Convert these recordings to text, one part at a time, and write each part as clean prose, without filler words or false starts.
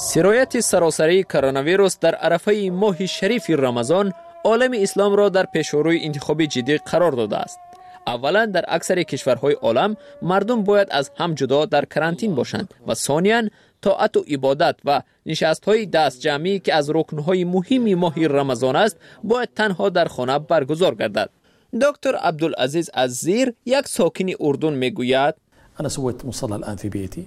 سرایت سراسری کرونا ویروس در عرفه ماه شریف رمضان عالم اسلام را در پیشروی انتخابی جدی قرار داده است. اولا در اکثر کشورهای عالم مردم باید از هم جدا در کرانتین باشند و ثانیاً طاعت و عبادت و نشست‌های دست جمعی که از رکن‌های مهم ماه رمضان است باید تنها در خانه برگزار گردد. دکتر عبدالعزیز عزیر یک ساکن اردن میگوید انا سويت مصلى الان في بيتي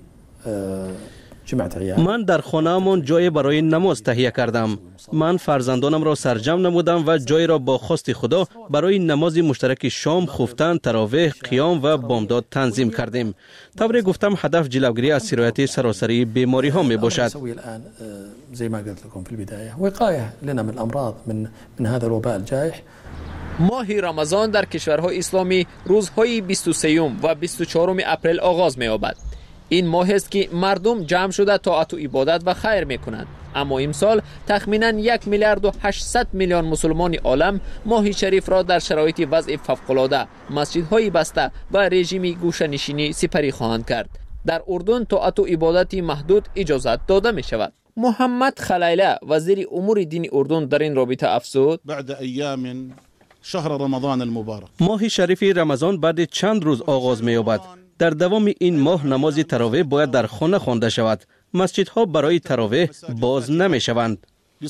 من در خانه‌مان جای برای نماز تهیه کردم. من فرزندانم را سرجم نمودم و جای را با خواست خدا برای نماز مشترک شام، خفتن، تراویح، قیام و بامداد تنظیم کردیم. طوری گفتم هدف جلوگیری از سرایت سراسری بیماری ها می باشد. زي ما قلت لكم في البداية وقاية لنا من الأمراض من هذا الوباء الجائح. ماه رمضان در کشورهای اسلامی روزهای 23 و 24 اپریل آغاز می یابد. این ماه است که مردم جمع شده طاعت و عبادت و خیر میکنند. اما امسال تخمیناً 1 میلیارد و 800 میلیون مسلمان عالم ماه شریف را در شرایط وضع فوق‌العاده، مسجدهای بسته و رژیم گوشه‌نشینی سپری خواهند کرد. در اردن طاعت و عبادت محدود اجازت داده می شود. محمد خلیله وزیر امور دین اردن در این رابطه افزود: بعد ایام شهر رمضان المبارک، ماه شریف رمضان بعد چند روز آغاز می یابد. در دوام این ماه نماز تراویح باید در خانه خوانده شود. مسجدها برای تراویح باز نمی شوند.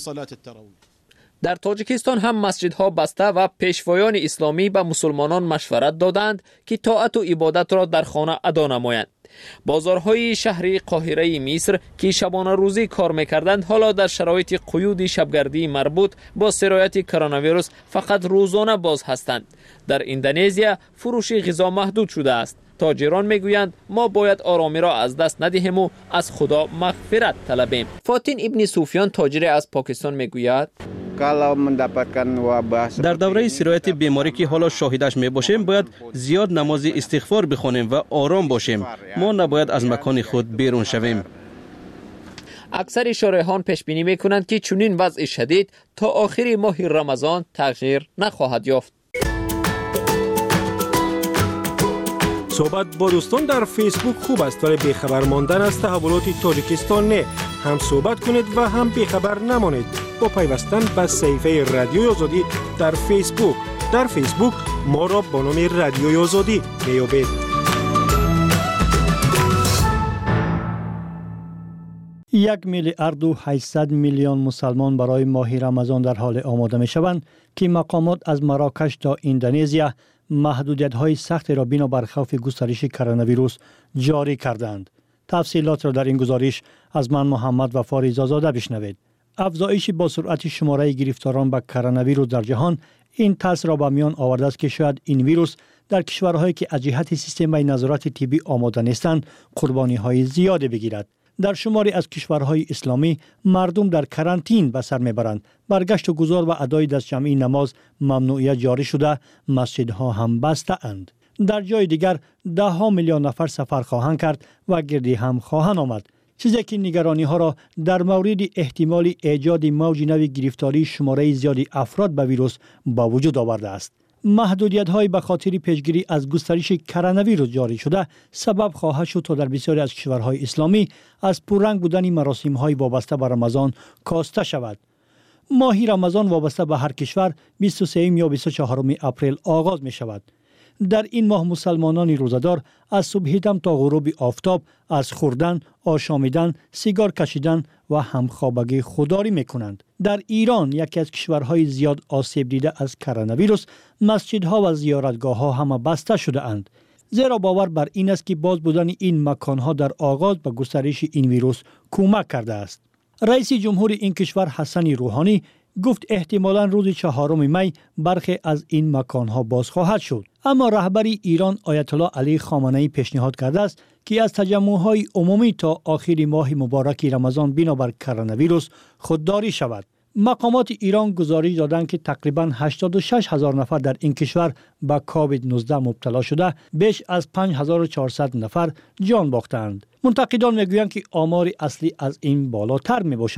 در تاجیکستان هم مسجدها بسته و پیشوایان اسلامی به مسلمانان مشورت دادند که طاعت و عبادت را در خانه ادا نمایند. بازارهای شهری قاهره مصر که شبانه روزی کار میکردند حالا در شرایط قیود شبگردی مربوط با سرایت کرونا ویروس فقط روزانه باز هستند. در اندونزیا فروش غذا محدود شده است. تاجران میگویند ما باید آرامی را از دست ندهیم و از خدا مغفرت طلبیم. فاتین ابن سفیان تاجر از پاکستان میگوید: در دوره سرایت بیماری که حالا شاهدش می باشیم باید زیاد نماز استغفار بخوانیم و آرام باشیم. ما نباید از مکان خود بیرون شویم. اکثر شارحان پیش بینی میکنند که چنین وضع شدید تا آخر ماه رمضان تغییر نخواهد یافت. صحبت با دوستان در فیسبوک خوب است ولی بیخبر ماندن از تحولات تاجیکستان نه. هم صحبت کنید و هم بیخبر نمانید با پیوستن به صفحه رادیوی آزادی در فیسبوک. در فیسبوک ما را با نام رادیوی آزادی میابید. 1,800,000,000 مسلمان برای ماه رمضان در حال آماده می شوند که مقامات از مراکش تا اندونزیا محدودیت‌های سخت را بنابر خوف گسترش کرونا ویروس جاری کردند. تفصیلات را در این گزارش از من محمد وفا رضازاده بشنوید. افزایش با سرعت شماره گرفتاران به کرونا ویروس در جهان این تاثیر را به میان آورده است که شاید این ویروس در کشورهایی که از جهت سیستم نظارت طبی آماده نیستند قربانی‌های زیادی بگیرد. در شماری از کشورهای اسلامی مردم در کرانتین به سر میبرند. برگشت و گذار و ادای دست جمعی نماز ممنوعیت جاری شده، مسجدها هم بسته اند. در جای دیگر 10 میلیون نفر سفر خواهند کرد و گردی هم خواهند آمد. چیزی که نگرانی ها را در مورد احتمال ایجاد موج نوی گرفتاری شماره زیادی افراد به ویروس با وجود آورده است. محدودیت‌های به خاطر پیشگیری از گسترش کرونا ویروس جاری شده سبب خواهد شد تا در بسیاری از کشورهای اسلامی از پررنگ بودن مراسم‌های وابسته به رمضان کاسته شود. ماه رمضان وابسته به هر کشور 23 یا 24 اپریل آغاز می شود. در این ماه مسلمانان روزدار از صبح دم تا غروب آفتاب از خوردن، آشامیدن، سیگار کشیدن و همخوابگی خودداری میکنند. در ایران یکی از کشورهای زیاد آسیب دیده از کرونا ویروس، مسجدها و زیارتگاه‌ها همه بسته شده اند. زیرا باور بر این است که باز بودن این مکانها در آغاز به گسترش این ویروس کمک کرده است. رئیس جمهور این کشور حسن روحانی گفت احتمالاً روز 4 می برخی از این مکانها باز خواهد شد. اما رهبر ایران آیت الله علی خامنه‌ای پیشنهاد کرده است که از تجمع‌های عمومی تا آخر ماه مبارک رمضان بنابر کرونا ویروس خودداری شود. مقامات ایران گزارش دادند که تقریباً 86,000 نفر در این کشور به کووید 19 مبتلا شده، بیش از 5,400 نفر جان باختند. منتقدان میگویند که آمار اصلی از این بالاتر می باشد.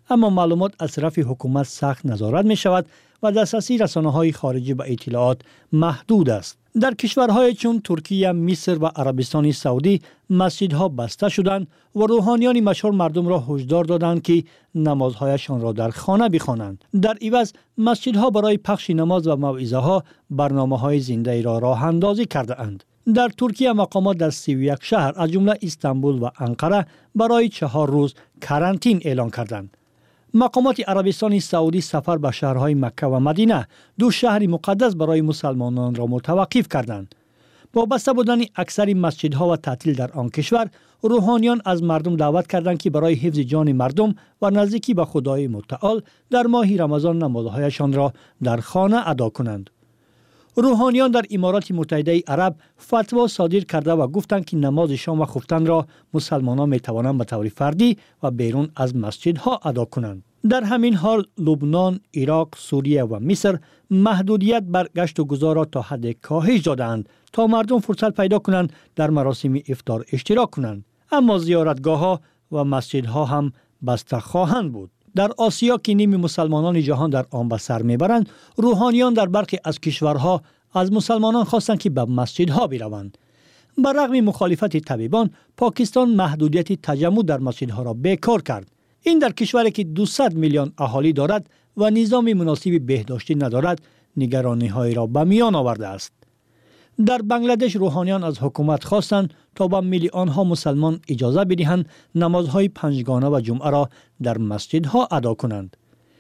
اما معلومات از طرف حکومت سخت نظارت می شود و دسترسی رسانه‌های خارجی به اطلاعات محدود است. در کشورهای چون ترکیه، مصر و عربستان سعودی مسجدها بسته شدند و روحانیان مشهور مردم را هشدار دادند که نمازهایشان را در خانه بخوانند. در عوض مسجدها برای پخش نماز و موعظه ها برنامه‌های زنده را راه اندازی کرده اند. در ترکیه مقامات در 31 شهر از جمله استانبول و انقره برای 4 روز کرانتین اعلان کردند. مقامات عربستان سعودی سفر به شهرهای مکه و مدینه، 2 شهر مقدس برای مسلمانان را متوقف کردند. با بسته بودن اکثر مسجدها و تعطیل در آن کشور، روحانیان از مردم دعوت کردند که برای حفظ جان مردم و نزدیکی به خدای متعال در ماه رمضان نمازهایشان را در خانه ادا کنند. روحانیان در امارات متحده عرب فتوا صادر کرده و گفتند که نماز شام و خفتن را مسلمانان می توانند به طور فردی و بیرون از مسجدها ادا کنند. در همین حال لبنان، عراق، سوریه و مصر محدودیت بر گشت و گذار را تا حد کاهش دادند تا مردم فرصت پیدا کنند در مراسم افطار اشتراک کنند. اما زیارتگاه‌ها و مسجدها هم بسته خواهند بود. در آسیا که نیم مسلمانان جهان در آن به سر میبرند، روحانیان در برخی از کشورها از مسلمانان خواستند که به مسجدها بروند. بر رغم مخالفت طبیبان، پاکستان محدودیت تجمع در مسجدها را بیکار کرد. این در کشوری که 200 میلیون اهالی دارد و نظام مناسب بهداشتی ندارد، نگرانی‌های را به میان آورده است. در بنگلادش روحانیان از حکومت خواستند تا به میلیون‌ها مسلمان اجازه بدهند نمازهای پنجگانه و جمعه را در مسجدها ادا کنند.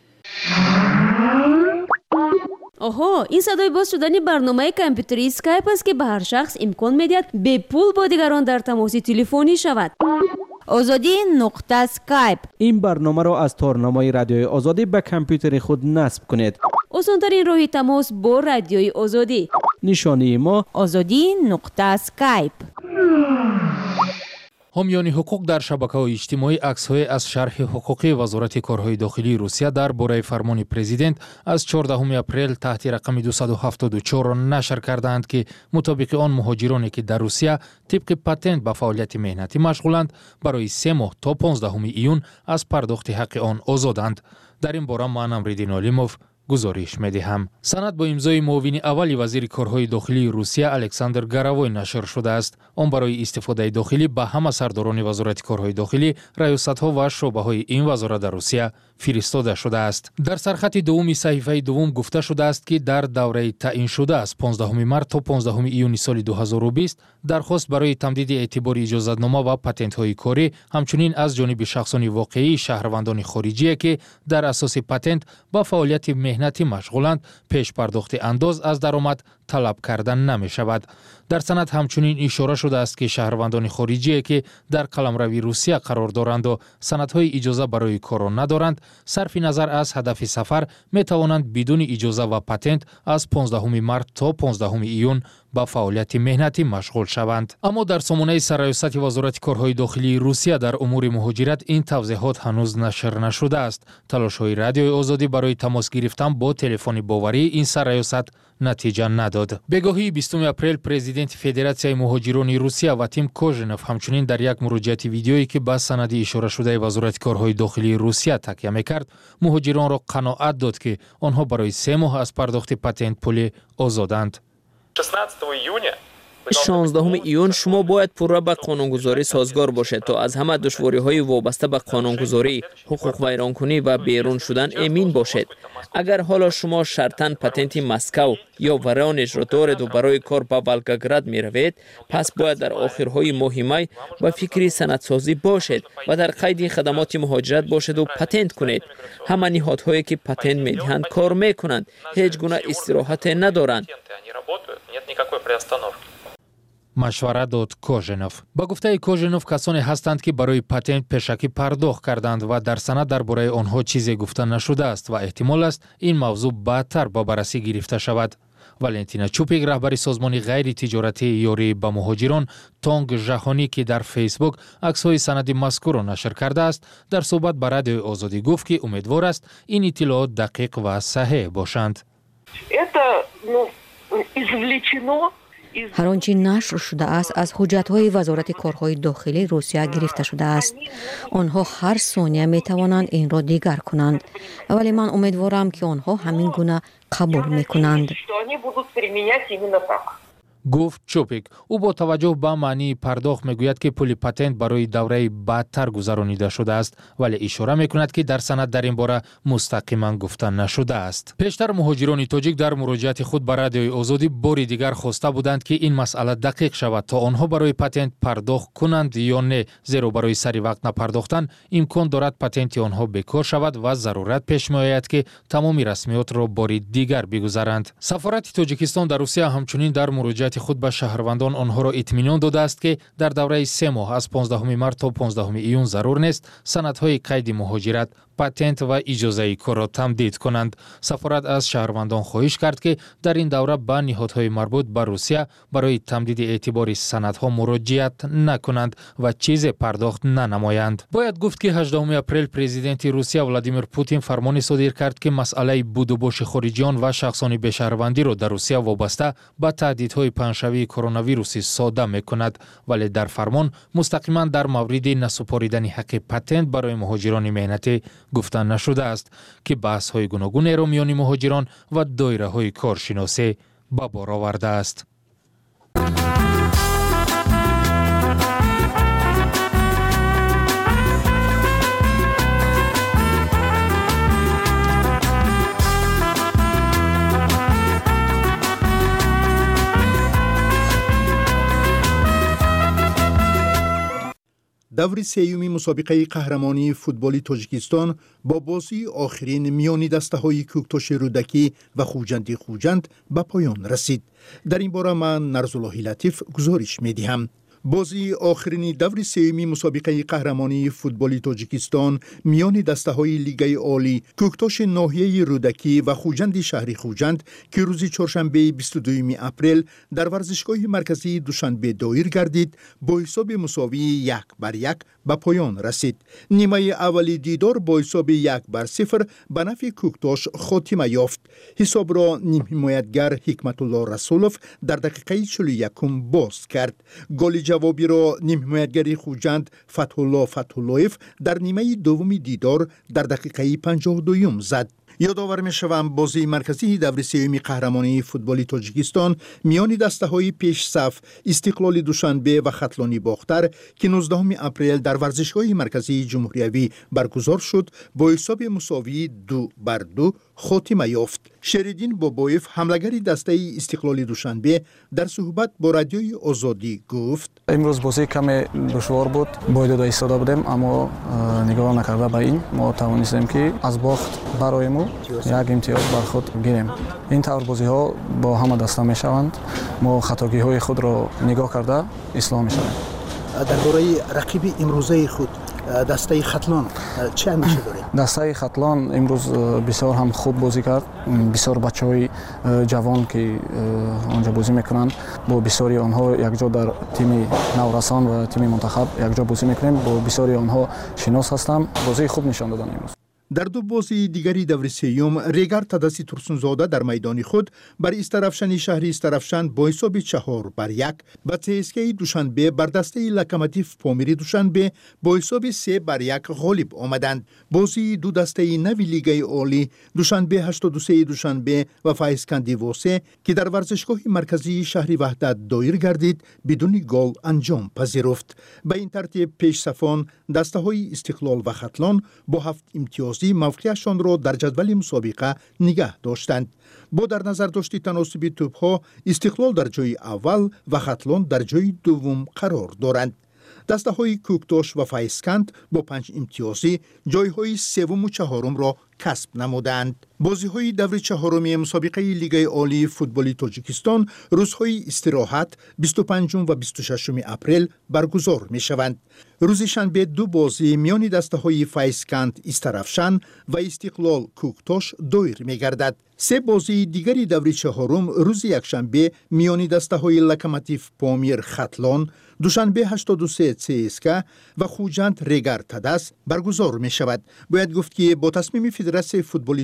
آها، این صدای باز شدن برنامه کامپیوتری اسکایپ است که به هر شخص امکان می‌دهد به پول با دیگران در تماس تلفنی شود. آزادی نقطه اسکایپ. این برنامه را از تارنمای رادیوی آزادی به کامپیوتر خود نصب کنید. آسان‌ترین راه تماس با رادیوی آزادی. نشانی ما آزادی نقطه اسکایپ. حامیان حقوق در شبکه‌های اجتماعی عکس‌های از شرح حقوقی وزارت کارهای داخلی روسیه در باره فرمان پرزیدنت از 14 اپریل تحت رقم 274 را نشر کردند که مطابق آن مهاجرانی که در روسیه طبق پتنت به فعالیت مهنتی مشغولند برای 3 ماه تا 15 ایون از پرداخت حق آن آزادند. در این باره من امردین علیموف گزارش می‌دهم. سند با امضای معاون اول وزیر کارهای داخلی روسیه الکساندر گاراوی نشر شده است. آن برای استفاده داخلی به همه سرداران وزارت کارهای داخلی، ریاست‌ها و شعبه‌های این وزارت در روسیه فرستاده شده است. در سرخط دوم صحیفه دوم گفته شده است که در دوره تعیین شده از 15 مارس تا 15 ایون سال 2020 درخواست برای تمدید اعتبار اجازتنامه و پتنت‌های کاری همچنین از جانب شخصان واقعی شهروندان خارجی که در اساس پتنت با فعالیت مهنتی مشغولند پیش پرداخت انداز از درآمد طلب کردن نمی شود. در سند همچنین اشاره شده است که شهروندان خارجی که در قلمرو روسیه قرار دارند و سندهای اجازه برای کار ندارند، صرف نظر از هدف سفر می توانند بدون اجازه و پتنت از 15 مارس تا 15 ایون با فعالیت مهنتی مشغول شوند. اما در سامانه سرریاست وزارت کارهای داخلی روسیه در امور مهاجرت این توضیحات هنوز نشر نشده است. تلاش‌های رادیوی آزادی برای تماس گرفتن با تلفن باوری این سرریاست نتیجه نداد. بگاهی 20 اپریل پرزیدنت فدراسیای مهاجران روسیه و تیم کوژنوف همچنین در یک مراجعه ویدیویی که به سند اشاره شده وزارت کارهای داخلی روسیه تکیه می‌کرد، مهاجران را قناعت داد که آنها برای 3 ماه از پرداخت پتنت پولی آزادند. 16 ایون شما باید پورا به قانونگذاری سازگار باشد تا از همه دشواری‌های وابسته به قانونگذاری، حقوق ویرانکنی و بیرون شدن امین باشد. اگر حالا شما شرطاً پتنت مسکو یا ورانش را دارید و برای کار به ولگاگراد می روید، پس باید در آخرهای ماه می به فکر سندسازی باشد و در قید خدمات مهاجرت باشد و پتنت کنید. همه نهادهایی که پتنت می دهند کار می کنند، هیچ گونه استراحت ندارند. مشوره داد کوژنوف. با گفته کوژنوف کسانی هستند که برای پتنت پیشکی پرداخت کردند و در سند درباره آنها چیزی گفته نشده است و احتمال است این موضوع بعدتر با بررسی گرفته شود. والنتینا چوپیک رهبر سازمان غیر تجارتی یاری به مهاجران تانگ جهانی که در فیسبوک عکس‌های سند مذکور را نشر کرده است، در صحبت با رادیوی آزادی گفت که امیدوار است این اطلاعات دقیق و صحیح باشند. هر آنچه نشر شده است از حجت‌های وزارت کارهای داخلی روسیه گرفته شده است. آنها هر ثانیه می‌توانند این را دیگر کنند، ولی من امیدوارم که آنها همین گونه قبول می‌کنند. گفت چوپیک. او با توجه به معنی پرداخت میگوید که پول پتنت برای دوره بعدتر گذرانیده شده است، ولی اشاره میکند که در سند در این باره مستقیما گفته نشده است. پیشتر مهاجران تاجیک در مراجعت خود به رادیوی آزادی باری دیگر خواسته بودند که این مسئله دقیق شود تا آنها برای پتنت پرداخت کنند یا نه، زیرا برای سری وقت نپرداختن امکان دارد پتنت آنها بیکار شود و ضرورت پیش میآید که تمامی رسمیات را باری دیگر بگذارند. سفارت تاجیکستان در روسیه همچنین در مراجعت خود به شهروندان آنها را اطمینان داده است که در دوره 3 ماه از 15 مارس تا 15 ایون ضرور نیست سندهای قید مهاجرت، پتنت و اجازه کار را تمدید کنند. سفارت از شهروندان خواهش کرد که در این دوره به نهادهای مربوط به روسیه برای تمدید اعتبار سندها مراجعت نکنند و چیز پرداخت ننمایند. باید گفت که 18 اپریل پرزیدنت روسیه ولادیمیر پوتین فرمانی صادر کرد که مسئله بود و باش خارجیان و شخصان بشهروندی را در روسیه وابسته به تهدیدهای پنجشنبه کرونا ویروسی ساده میکند، ولی در فرمان مستقیما در مورد نسپاریدن حق پتنت برای مهاجران مهنتی گفته نشده است که بحث های گوناگون را میان مهاجران و دایره های کارشناسی به بار آورده است. دور سیومی مسابقه قهرمانی فوتبالی تاجیکستان با بازی آخرین میان دسته‌های کوکتاش رودکی و خوجند به پایان رسید. در این باره من نرزالله لطیف گزارش می‌دهم. بازی آخرین دور سیومی مسابقه قهرمانی فوتبالی تاجیکستان میان دسته‌های لیگ عالی کوکتاش ناحیه رودکی و خوجند شهری خوجند که روز چهارشنبه 22 اپریل در ورزشگاه مرکزی دوشنبه دایر گردید با حساب مساوی 1-1 به پایان رسید. نیمه اولی دیدار با حساب 1-0 به نفع کوکتاش خاتمه یافت. حساب را نیم حمایتگر حکمت الله رسولوف در دقیقه 41 باز کرد. گل جوابی را نیم حمایتگر خوجند فتح اللهیف در نیمه دوم دیدار در دقیقه 52 زد. یادآور می‌شوم بازی مرکزی دور سیوم قهرمانی فوتبالی تاجیکستان میان دسته‌های پیش صف استقلال دوشنبه و ختلانی باختر که 19 اپریل در ورزشگاه مرکزی جمهوریوی برگزار شد با حساب مساوی 2-2 خاتمه یافت. شریدین بابایف حملگر دسته استقلال دوشنبه در صحبت با رادیوی آزادی گفت: امروز بازی کمی دشوار بود، باید ایستاده بودیم، اما نگاه نکرده به این ما توانستیم که از باخت برای ما یک امتیاز بر خود گیریم. این طور بازی ها با همه دسته می شوند. ما خطاگی های خود را نگاه کرده اصلاح می شویم. درباره رقیب امروزه خود دسته ختلان چه اندیشه دارید؟ دسته ختلان امروز بسیار هم خوب بازی کرد. بسیار بچه‌های جوان که آنجا بازی میکنند با بسیاری آنها یکجا در تیم نورسان و تیم منتخب یکجا بازی میکنیم. با بسیاری آنها شناس هستم. بازی خوب نشان دادن امروز. در دو بازی دیگری دور سیوم ریگر تدسی ترسونزاده در میدان خود بر استرافشن شهری استرافشن با حساب 4-1 و تسکه دوشنبه بر دسته لکماتیف پامیری دوشنبه با حساب 3-1 غالب آمدند. بازی دو دسته نوی لیگ عالی دوشنبه 83 دوشنبه و فایسکندی واسه که در ورزشگاه مرکزی شهری وحدت دایر گردید بدون گل انجام پذیرفت. به این ترتیب پیش صفان دسته های استقلال و ختلان با 7 امتیاز موقعیتشان را در جدول مسابقه نگه داشتند. با در نظر داشتی تناسب توپ‌ها استقلال در جای اول و ختلان در جای دوم قرار دارند. دسته های کوکتاش و فایسکند با 5 امتیازی جای های سوم و چهارم را کسب نمودند. بازی های دور چهارمی مسابقه لیگ عالی فوتبالی تاجیکستان روزهای استراحت 25 و 26 اپریل برگزار می شوند. روز شنبه دو بازی میان دسته های فایسکند استرافشن و استقلال کوکتاش دایر می گردد. سه بازی دیگری دور چهارم روز یکشنبه میان دسته های لکماتیف پامیر ختلان، دوشنبه 83 CSKA و خوجند ریگر تدس برگزار می شود. باید گفت که با تصمیم فدراسیون فوتبالی تاجیکستان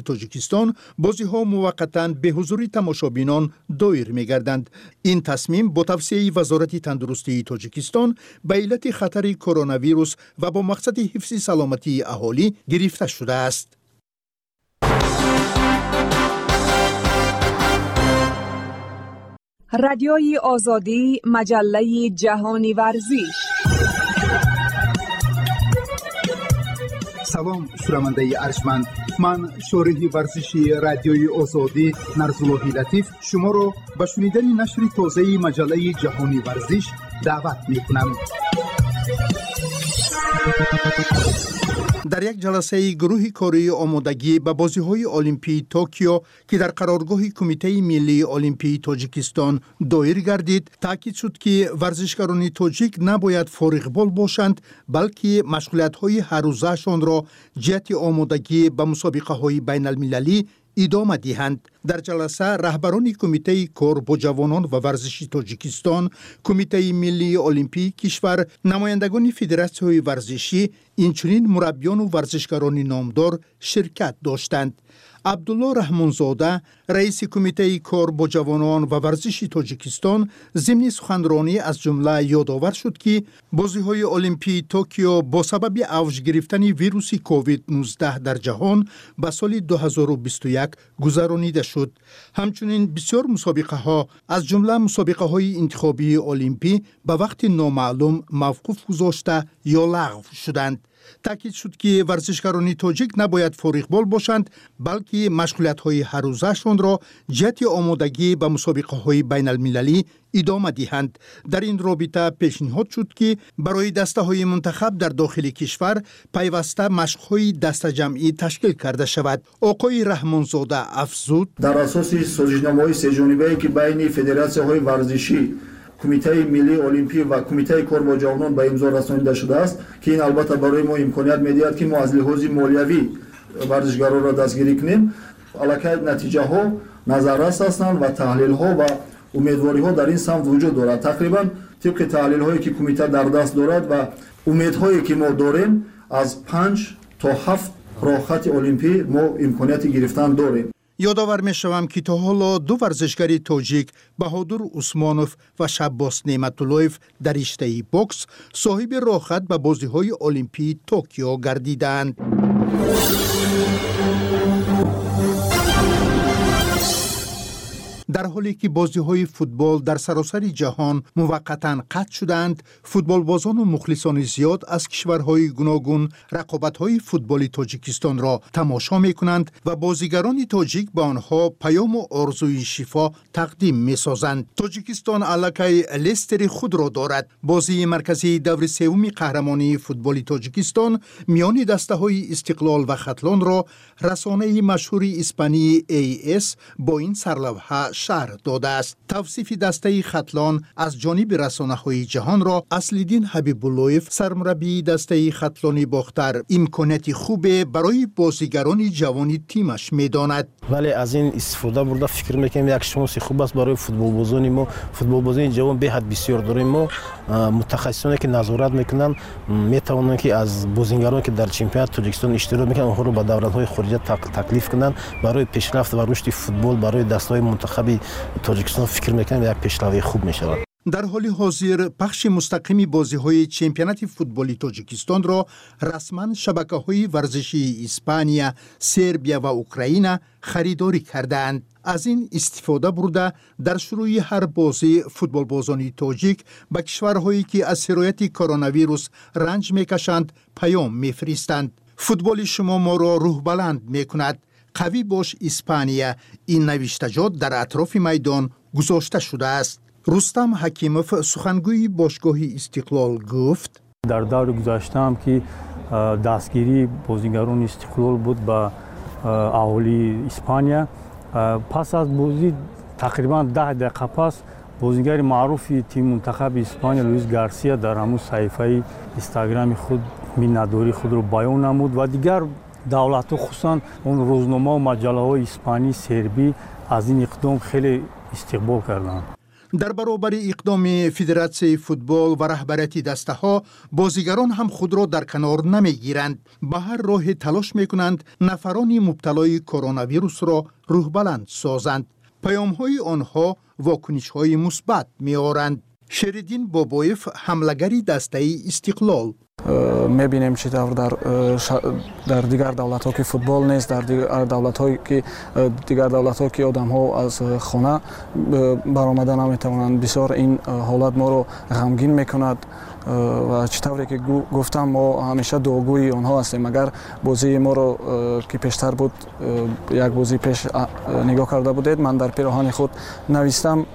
توجیکستان بازی‌ها موقتاً به حضور تماشابینان دایر می‌گردند. این تصمیم با توصیه وزارت تندرستی تاجیکستان به علت خطر کرونا ویروس و با مقصد حفظ سلامتی اهالی گرفته شده است. رادیوی آزادی، مجله جهانی ورزش. سلام شنونده ارجمند، من شارح ورزشی رادیوی آزادی نرزاللهی لطیف شما را به شنیدن نشر تازه مجله جهانی ورزش دعوت می‌کنم. در یک جلسه گروه کاری آمادگی به بازی‌های المپی توکیو که در قرارگاه کمیته ملی المپی تاجیکستان دایر گردید، تاکید شد که ورزشکاران تاجیک نباید فارغ بال باشند، بلکه مشغولیت‌های هر روزه‌شان را جهت آمادگی به مسابقه‌های بین المللی ادامه دهند. در جلسه رهبران کمیته کار با جوانان و ورزشی تاجیکستان، کمیته ملی المپی کشور، نمایندگان فدراسیون ورزشی، اینچنین مربیان و ورزشکاران نامدار شرکت داشتند. عبدالله رحمانزاده رئیس کمیته کار با جوانان و ورزشی تاجیکستان ضمن سخنرانی از جمله یادآور شد که بازی‌های المپی توکیو با سبب اوج گرفتن ویروس کووید 19 در جهان به سال 2021 گذرانیده شد. همچنین بسیار مسابقه‌ها از جمله مسابقه‌های انتخابی المپی به وقت نامعلوم موقوف گذاشته یا لغو شدند. تاکید شد که ورزشکاران تاجیک نباید فارغ بال باشند، بلکه مشغولیت‌های هر روزه‌شان را جهت آمادگی به مسابقه‌های بین المللی ادامه دهند. در این رابطه پیشنهاد شد که برای دسته‌های منتخب در داخل کشور پیوسته مشق‌های دسته جمعی تشکیل کرده شود. آقای رحمانزاده افزود: در اساس سازشنامه‌های سه‌جانبه‌ای که بین فدراسیون‌های ورزشی، کمیته ملی المپی و کمیته کار با جوانان به امضا رسانیده شده است که این البته برای ما امکانیت می‌دهد که ما از لحاظ مالیوی ورزشکاران را دستگیری کنیم. البته نتیجه ها نظررس هستند و تحلیل ها و امیدواری ها در این سمت وجود دارد. تقریبا طبق تحلیل هایی که کمیته در دست دارد و امیدهایی که ما داریم از 5 تا 7 راه خط المپی ما امکانیت گرفتن داریم. یادآور می‌شوم که تا حالا دو ورزشکار تاجیک بهادر عثمانوف و شباس نعمت‌اللهیف در رشته بوکس صاحب راهخط به بازی‌های المپی توکیو گردیدند. در حالی که بازی‌های فوتبال در سراسر جهان موقتاً قطع شدند، فوتبالبازان و مخلصان زیاد از کشورهای گوناگون رقابت‌های فوتبالی تاجیکستان را تماشا می‌کنند و بازیگران تاجیک به آنها پیام و آرزوی شفا تقدیم می‌سازند. تاجیکستان علاقه لستر خود را دارد. بازی مرکزی دور سوم قهرمانی فوتبالی تاجیکستان میان دسته‌های استقلال و ختلان را رسانه مشهور اسپانی AS با این سرلوحه شرح داده است. توصیف دسته ختلان از جانب رسانه‌های جهان را اصل‌الدین حبیب‌اللهیف سرمربی دسته ختلان باختر امکانیت خوب برای بازیگران جوان تیمش می‌داند. ولی از این استفاده برده فکر می‌کنم یک شانس خوب است برای فوتبالبازان ما. فوتبالبازان جوان به حد بسیار داریم. ما متخصصانی که نظارت می‌کنند می‌توانند که از بازیگران که در چمپیونات تاجیکستان اشتراک می‌کنند آنها را به دولت‌های خارجی تکلیف کنند برای پیشرفت و رشد فوتبال برای دسته‌های منتخب تاجیکستان فکر میکنم یک پیشروی خوب میشود. در حال حاضر پخش مستقیم بازی‌های چمپیونات فوتبالی تاجیکستان را رسما شبکه‌های ورزشی اسپانیا، سربیا و اوکراین خریداری کردند. از این استفاده برده در شروع هر بازی فوتبالبازان تاجیک به کشورهایی که از سرایت کرونا ویروس رنج میکشند پیام میفرستند: فوتبال شما ما را روح بلند میکند. قوی باش اسپانیا. این نوشتجات در اطراف میدان گذاشته شده است. رستم حکیموف سخنگوی باشگاه استقلال گفت: در دور گذشته هم که دستگیری بازیگران استقلال بود به اهالی اسپانیا، پس از بازی تقریبا 10 دقیقه پس بازیگر معروف تیم منتخب اسپانیا لوئیس گارسیا در همون صفحه اینستاگرام خود میانه‌داری خود را بیان نمود و دیگر دولت‌ها خصوصا اون روزنامه و مجله‌های اسپانی، سربی از این اقدام خیلی استقبال کردند. در برابر اقدام فدراسیون فوتبال و رهبریت دسته ها، بازیگران هم خود را در کنار نمیگیرند. به هر راه تلاش میکنند نفران مبتلای کرونا ویروس را روح بلند سازند. پیام های آنها واکنش های مثبت میآورند. شریدین بابایف، حملگری دسته استقلال: می‌بینیم چه طور در دیگر دولت‌ها که فوتبال نیست، در دیگر دولت‌ها که آدم‌ها از خانه برآمده نمی‌توانند، بسیار این حالت ما رو غمگین می‌کند و چطوری که گفتم ما همیشه دعاگوی آنها هستیم. اگر بازی ما رو که پیشتر بود یک بازی پیش نگاه کرده بودید، من در پیراهن خود نوشتم،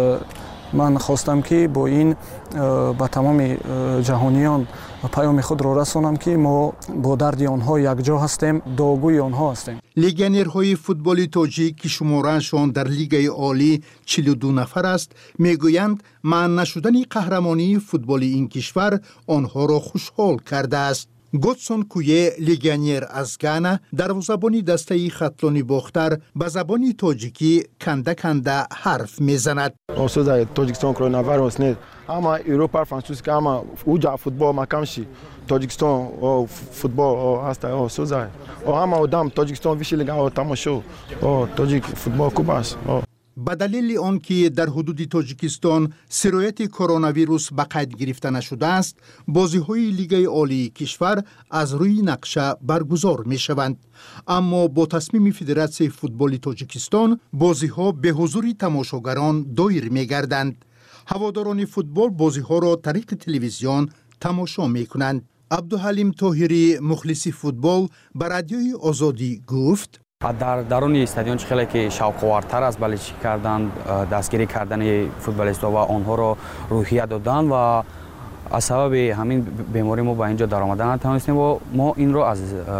من خواستم که با این به تمام جهانیان پیام خود را رسانم که ما با درد آنها یک جا هستیم، دعاگوی آنها هستیم. لیگیونرهای فوتبال تاجیک که شماره‌شان در لیگ عالی 42 نفر است، میگویند معنی نشدن قهرمانی فوتبال این کشور آنها را خوشحال کرده است. گودسون کویه، لیگیونر از گانا، دروازه‌بان دسته خطلانی باختر، به زبان تاجیکی کنده کنده حرف میزند. اوسوزای تاجیکستان کرونا ویروس نیست، اما اروپا فرانسوس که اما اوجا فوتبال مکانشی تاجیکستان او فوتبال هست اوسوزای او اما آدم تاجیکستان ویشیلگا او تماشو او تاجیک فوتبال کوباس. به دلیل آنکه در حدود تاجیکستان سرایت کرونا ویروس به قید گرفته نشده است، بازی‌های لیگ عالی کشور از روی نقشه برگزار می‌شوند. اما با تصمیم فدراسیون فوتبال تاجیکستان، بازی‌ها به حضور تماشاگران دایر می‌گردند. هواداران فوتبال بازی‌ها را طریق تلویزیون تماشا می‌کنند. عبدالحلیم طاهری، مخلص فوتبال، به رادیوی آزادی گفت: در درون استادیون خیلی که شوق‌آورتر است، بلوچی کردن، دستگیری کردن فوتبالیست‌ها و آنها را روحیه دادن و از سبب همین بیماری ما با اینجا در آمدن نتوانستیم و ما این را از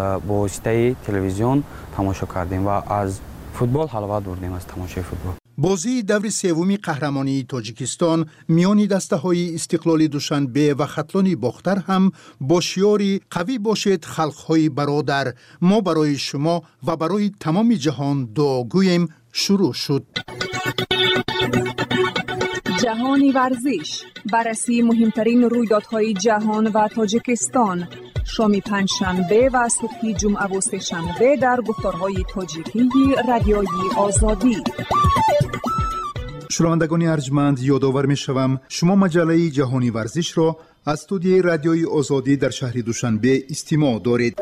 واسطه تلویزیون تماشا کردیم و از فوتبال حلاوت بردیم، از تماشای فوتبال. بازی دور سوم قهرمانی تاجیکستان میان دسته‌های استقلال دوشنبه و خطلانی باختر هم با شعاری قوی باشید خلق‌های برادر، ما برای شما و برای تمام جهان دعاگوییم شروع شد. جهانی ورزش، بررسی مهمترین رویدادهای جهان و تاجیکستان، شام پنجشنبه و صبح جمعه و سه‌شنبه در گفتارهای تاجیکی رادیوی آزادی. شنوندگان ارجمند، یادآور می‌شوم شما مجله جهانی ورزش را از استودیوی رادیوی آزادی در شهر دوشنبه استماع دارید.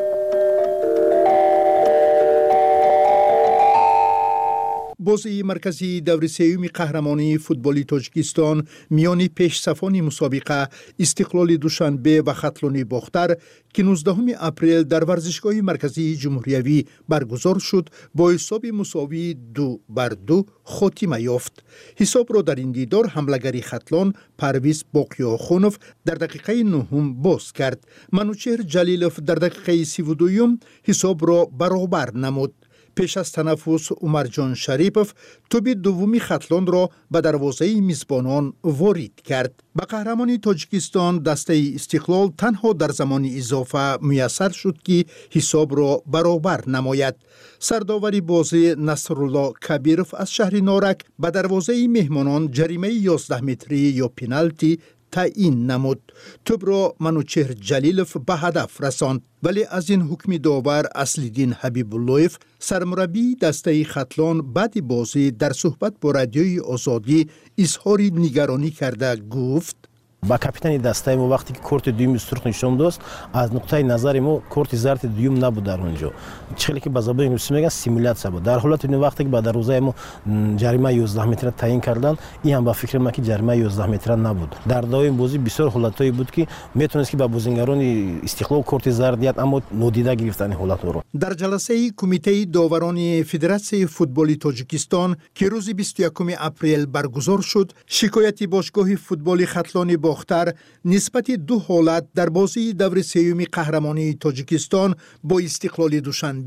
بازی مرکزی دور سوم قهرمانی فوتبال تاجیکستان میان پیش صفان مسابقه استقلال دوشنبه و خطلانی باختر که 19 اپریل در ورزشگاه مرکزی جمهوریوی برگزار شد با حساب مساوی 2-2 خاتمه یافت. حساب را در این دیدار حملگری خطلان پرویز باقیاخونوف در دقیقه 9 باز کرد. منوچهر جلیلوف در دقیقه 32 حساب را برابر نمود. پیش از تنفس عمرجان شریپوف توپ دومی خطلان را به دروازه میزبانان وارد کرد. به قهرمانی تاجیکستان دسته استقلال تنها در زمان اضافه میسر شد که حساب را برابر نماید. سرداوری بازی نصرالله کبیروف از شهر نارک به دروازه مهمانان جریمه 11 متری یا پنالتی تعیین نمود. توپ را منوچهر جلیلوف به هدف رساند، ولی از این حکم داور اصلیدین حبیب اللهیف سرمربی دسته خطلان بعد بازی در صحبت با رادیوی آزادی اظهار نگرانی کرده گفت: با کاپیتان دسته ما وقتی که کورت دوم سرخ نشون داد، از نقطه نظر ما کورت زرد دوم نبود در اونجا. چیزی که با زبان انگلیسی میگن سیمولیاسیون بود. در حالت این وقتی که با دروازه ما جریمه 11 متر تعیین کردن، این هم با فکر ما که جریمه 11 متر نبود. در دوام بازی بسیار حالتایی بود که میتونست که با بازیگران استقلال کورت زرد بیاد، اما نادیده گرفتن حالت رو. در جلسه کمیته داوران فدراسیون فوتبال تاجیکستان که روز 21 اپریل برگزار شد، شکایت باشگاه فوتبال خطلانی باختر نسبت دو حالت در بازی دور سوم قهرمانی تاجیکستان با استقلال دوشنبه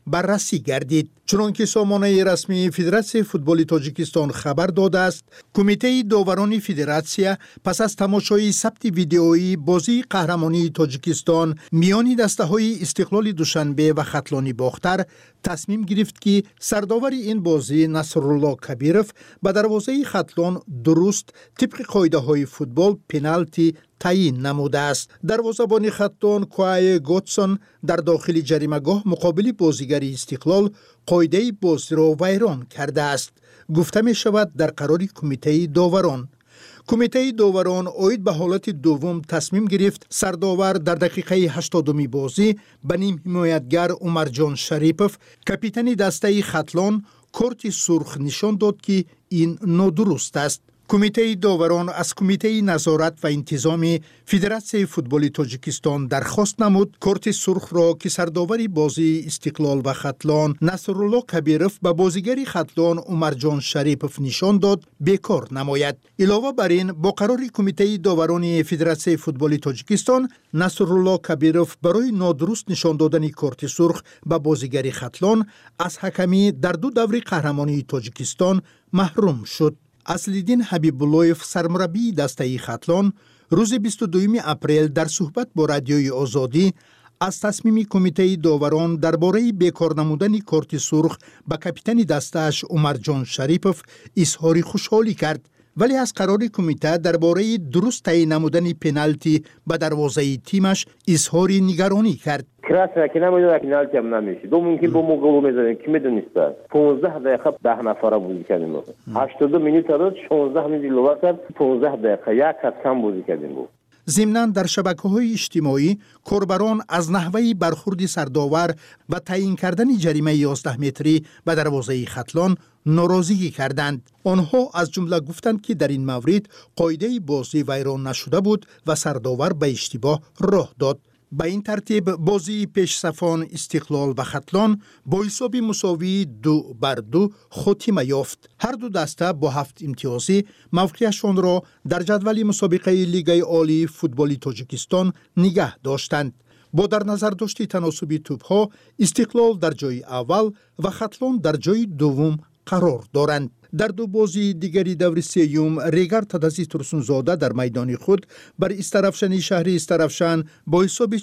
بررسی گردید. چنانکه سامانه رسمی فدراسیون فوتبال تاجیکستان خبر داده است، کمیته داوران فدراسیون پس از تماشای ثبت ویدئویی بازی قهرمانی تاجیکستان میان دسته‌های استقلال دوشنبه و ختلان باختر تصمیم گرفت که سرداور این بازی نصرالله کبیرов به دروازه ختلان درست طبق قاعده‌های فوتبال پنالتی تعیین نموده است. دروازه‌بان ختلان کوای گوتسون در داخل جریمه‌گاه مقابل بازیگری استقلال قاعده بازی را ویران کرده است. گفته می شود در قرار کمیته داوران. کمیته داوران اوید به حالت دوم تصمیم گرفت سرداور در دقیقه 80 بازی به نیم حمایتگر عمرجان شریپوف کاپیتان دسته ختلان کارت سرخ نشان داد که این نادرست است. کمیته داوران از کمیته نظارت و انتظامی فدراسیون فوتبال تاجیکستان درخواست نمود کارت سرخ را که سرداور بازی استقلال و ختلان نصرالله کبیرov به بازیگر ختلان عمرجان شریپوف نشان داد بیکار نماید. علاوه بر این با قرار کمیته داوران فدراسیون فوتبال تاجیکستان نصرالله کبیرov برای نادرست نشان دادن کارت سرخ به بازیگر ختلان از حکمی در 2 دوره قهرمانی تاجیکستان محروم شد. اصلالدین حبیب‌الله‌یف سرمربی دسته ختلان روز 22 اپریل در صحبت با رادیوی آزادی از تصمیم کمیته داوران درباره بیکار نمودن کارت سرخ به کاپیتان دسته‌اش عمرجان شریپوف اظهار خوشحالی کرد، ولی از قرار کمیته درباره درست تعیین نمودن پنالتی به دروازه تیمش اظهار نگرانی کرد. کراسه که نمیدونه پنالتی هم نمیشه. دو ممکن با ما گل میزنیم کی میدونست. 15 دقیقه 10 نفره بازی کردیم. 82 مینوت داد 16 مینوت لوا کرد 15 دقیقه یک کس کم بازی کردیم. ضمناً در شبکه‌های اجتماعی کاربران از نحوه برخورد سرداور و تعیین کردن جریمه 11 متری به دروازه ختلان ناراضگی کردند. آنها از جمله گفتند که در این مورد قاعده بازی ویران نشده بود و سرداور به اشتباه راه داد. به این ترتیب بازی پیشصفان استقلال و ختلان با حساب مساوی 2-2 خاتمه یافت. هر دو دسته با 7 امتیازی موقعیتشان را در جدول مسابقه لیگ عالی فوتبال تاجیکستان نگه داشتند. با در نظر داشت تناسب توپ‌ها استقلال در جای اول و ختلان در جای دوم قرار دارند. در 2 بازی دیگری دور سوم ریگر تدزی ترسونزاده در میدان خود بر استرافشانی شهری استرافشان با حساب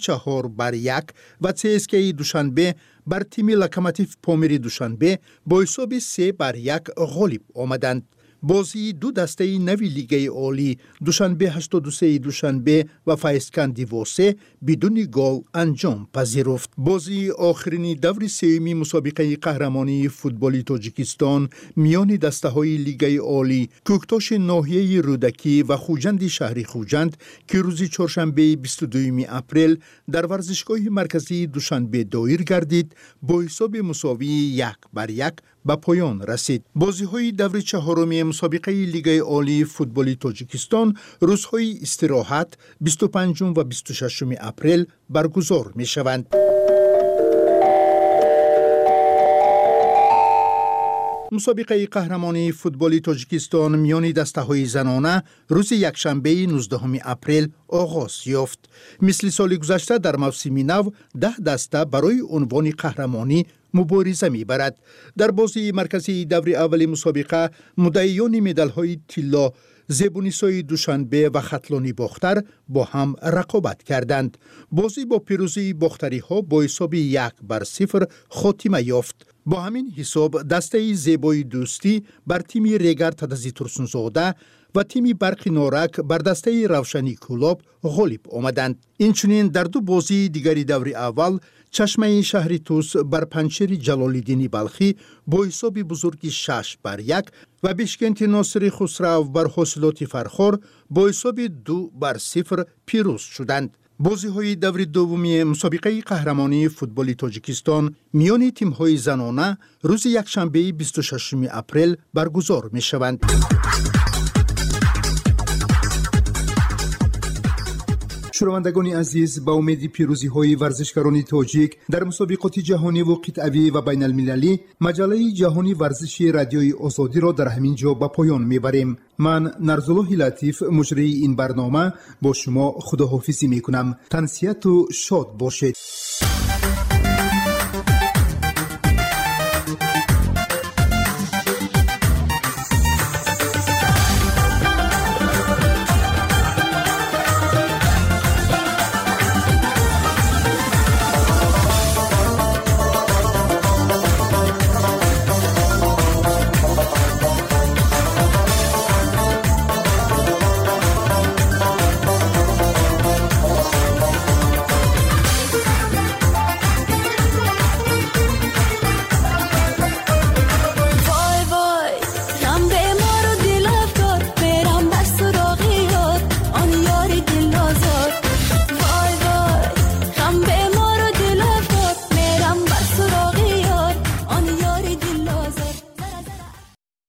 4-1 و CSKA دوشنبه بر تیم لوکوموتیو پامیر دوشنبه با حساب 3-1 غالب آمدند. بازی 2 دسته نوی لیگ عالی دوشنبه 83 دوشنبه و فایسکن دیواسه بدون گل انجام پذیرفت. بازی آخرین دور سوم مسابقه قهرمانی فوتبال تاجیکستان میان دسته های لیگ عالی کوکتاش ناحیه رودکی و خوجند شهری خوجند که روز چهارشنبه 22 اپریل در ورزشگاه مرکزی دوشنبه دایر گردید با حساب مساوی 1-1 به پایان رسید. بازی‌های دور چهارم مسابقه لیگ عالی فوتبال تاجیکستان روزهای استراحت 25 و 26 اپریل برگزار می‌شوند. مسابقه قهرمانی فوتبال تاجیکستان میان دسته‌های زنانه روز یکشنبه 19 اپریل آغاز یافت. مثل سال گذشته در موسم نو 10 دسته برای عنوان قهرمانی مبارزه می‌برد. در بازی مرکزی دور اول مسابقه مدعیان مدال‌های طلا زبونیسای دوشنبه و ختلانی باختر با هم رقابت کردند. بازی با پیروزی باختری‌ها با حساب 1-0 خاتمه یافت. با همین حساب دسته زیبای دوستی بر تیم ریگر تدزی ترسونزاده و تیم برق نارک بر دسته روشنی کلاب غالب آمدند. اینچنین در 2 بازی دیگری دور اول چشمه شهری توس بر پنچر جلالالدین بلخی با حساب بزرگ 6-1 و بشکنت ناصر خسرو بر حاصلات فرخار با حساب 2-0 پیروز شدند. بازی‌های دور دومی مسابقه قهرمانی فوتبال تاجیکستان میان تیم‌های زنانه روز یکشنبه 26 اپریل برگزار می‌شوند. شنوندگان عزیز، با امید پیروزی‌های ورزشکاران تاجیک در مسابقات جهانی و قطعی و بین المللی، مجله جهانی ورزشی رادیوی آزادی را در همین جا به پایان می‌بریم. من نرزالله لطیف مجری این برنامه با شما خداحافظی می‌کنم. تنسیت و شاد باشید.